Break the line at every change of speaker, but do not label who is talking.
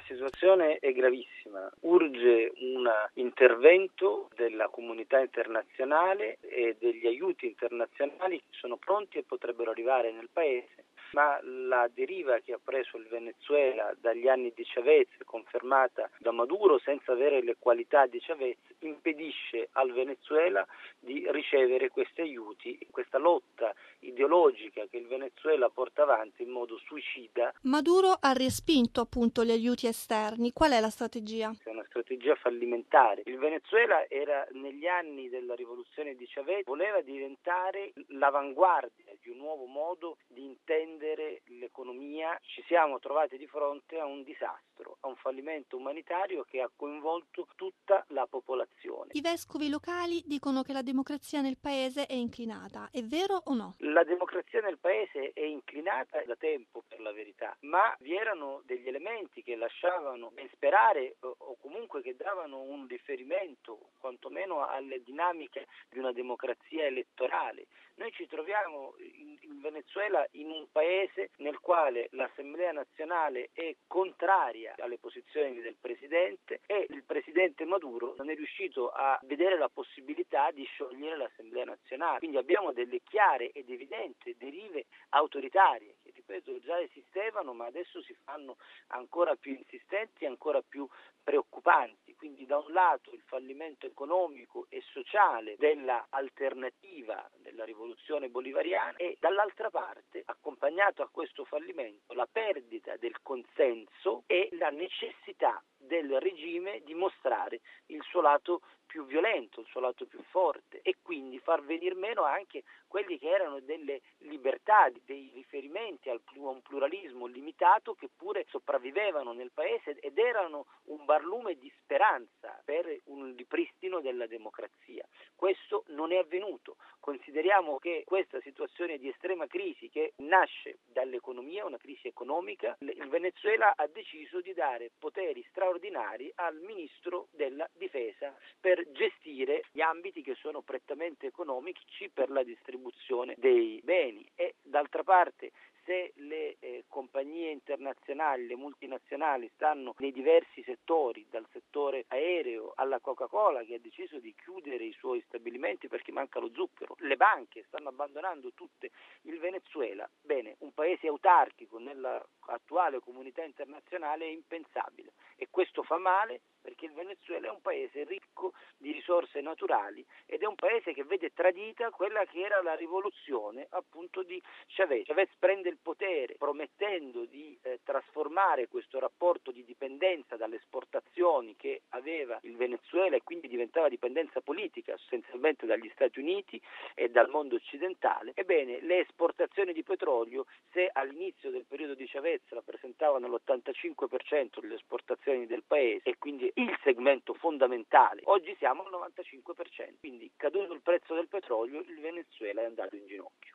situazione è gravissima, urge un intervento della comunità internazionale e degli aiuti internazionali che sono pronti e potrebbero arrivare nel paese, ma la deriva che ha preso il Venezuela dagli anni di Chavez, confermata da Maduro senza avere le qualità di Chavez, impedisce al Venezuela di ricevere questi aiuti. Questa lotta ideologica che il Venezuela porta avanti in modo suicida.
Maduro ha respinto appunto gli aiuti esterni. Qual è la strategia?
È una strategia fallimentare. Il Venezuela era negli anni della rivoluzione di Chavez, voleva diventare l'avanguardia di un nuovo modo di intendere l'economia. Ci siamo trovati di fronte a un disastro, a un fallimento umanitario che ha coinvolto tutta la popolazione.
I vescovi locali dicono che la democrazia nel paese è inclinata. È vero o no?
La democrazia nel paese è inclinata da tempo, per la verità, ma vi erano degli elementi che lasciavano ben sperare o comunque che davano un riferimento quantomeno alle dinamiche di una democrazia elettorale. Noi ci troviamo in Venezuela in un paese nel quale l'Assemblea nazionale è contraria alle posizioni del presidente e il presidente Maduro non è riuscito a vedere la possibilità di sciogliere l'Assemblea nazionale. Quindi abbiamo delle chiare ed evidenti derive autoritarie che, ripeto, già esistevano, ma adesso si fanno ancora più insistenti, ancora più preoccupanti. Quindi da un lato il fallimento economico e sociale della alternativa della rivoluzione bolivariana e dall'altra parte, accompagnato a questo fallimento, la perdita del consenso e la necessità del regime di mostrare il suo lato più violento, il suo lato più forte e quindi far venir meno anche quelli che erano delle libertà, dei riferimenti a un pluralismo limitato che pure sopravvivevano nel paese ed erano un barlume di speranza per un ripristino della democrazia. Questo non è avvenuto. Consideriamo che questa situazione di estrema crisi che nasce dall'economia, una crisi economica, il Venezuela ha deciso di dare poteri straordinari al ministro della difesa per gestire gli ambiti che sono prettamente economici per la distribuzione dei beni e d'altra parte se le compagnie internazionali, le multinazionali stanno nei diversi settori, dal settore aereo alla Coca-Cola che ha deciso di chiudere i suoi stabilimenti perché manca lo zucchero, le banche stanno abbandonando tutte il Venezuela, bene, un paese autarchico nella attuale comunità internazionale è impensabile e questo fa male perché il Venezuela è un paese ricco di risorse naturali ed è un paese che vede tradita quella che era la rivoluzione appunto di Chavez. Chavez prende il potere promettendo di trasformare questo rapporto di dipendenza dalle esportazioni che aveva il Venezuela e quindi diventava dipendenza politica essenzialmente dagli Stati Uniti e dal mondo occidentale. Ebbene, le esportazioni di petrolio, se all'inizio del periodo di Chavez rappresentavano l'85% delle esportazioni del paese e quindi il segmento fondamentale, oggi siamo al 95%, quindi caduto il prezzo del petrolio il Venezuela è andato in ginocchio.